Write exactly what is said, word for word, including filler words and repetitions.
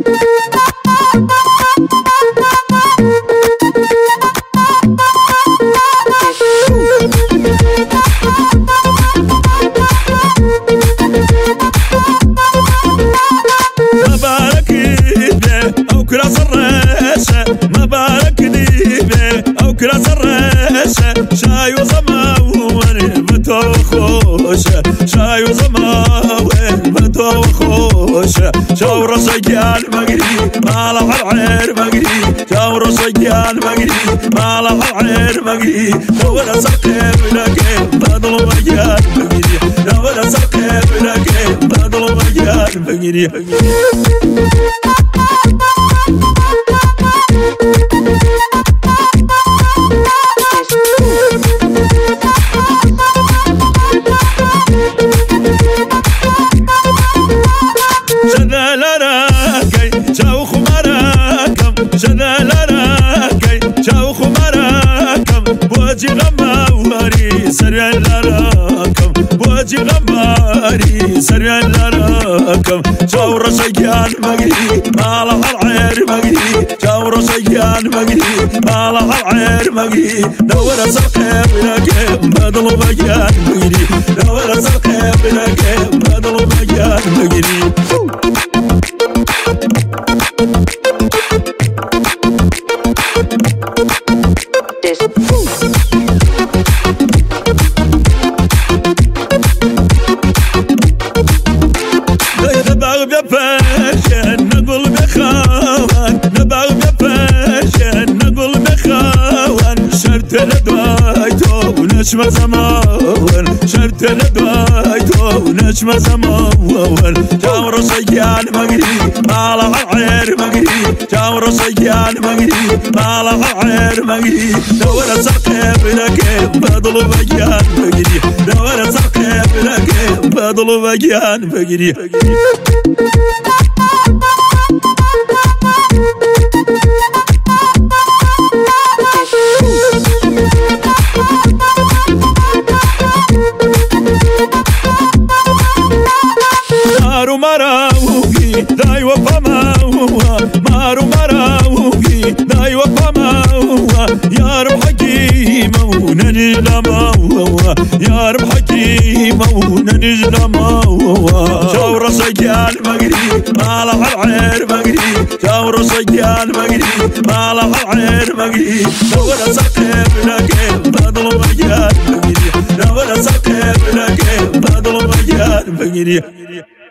كراس الرشة مبارك ديبه أو كراس الرشة شاي وزماوين بتو خوشة شاي وزماوين بتو خوشة شاور سجال مقري مالح العير مقري شاور سجال مقري مالح العير مقري دور سقيم لكن بدل مجال مقري دور سقيم لكن بدل مجال مقري شوخ مراكم شذال راكي شوخ مراكم بوجي غماري سريع لراكم بوجي غماري سريع لراكم شاور سجان مقري مالح العير مقري شاور سجان مقري مالح العير مقري دور سقيم لكن بدل مجان مقري دور سقيم لكن بدل مجان مقري نبغى بفاشن نقول بخوان نبغى بفاشن نقول بخوان شرط لدوايتو ونشمة زمان شرط لدوايتو ونشمة زمان جاور سجان مقري مالح العير مقري جاور سجان مقري مالح العير مقري دور سقيم لكن بدل مجان مقري دور سقيم لكن بدل مجان مقري مارو مراوي داي وفماوا مارو مراوي داي وفماوا يا رب حكيمة ونجلماوا يا رب حكيمة ونجلماوا شاور سجال مقري مالح العير مقري شاور سجال مقري مالح العير مقري دور سقيم لكن بدل مجال مقري دور سقيم لكن بدل مجال مقري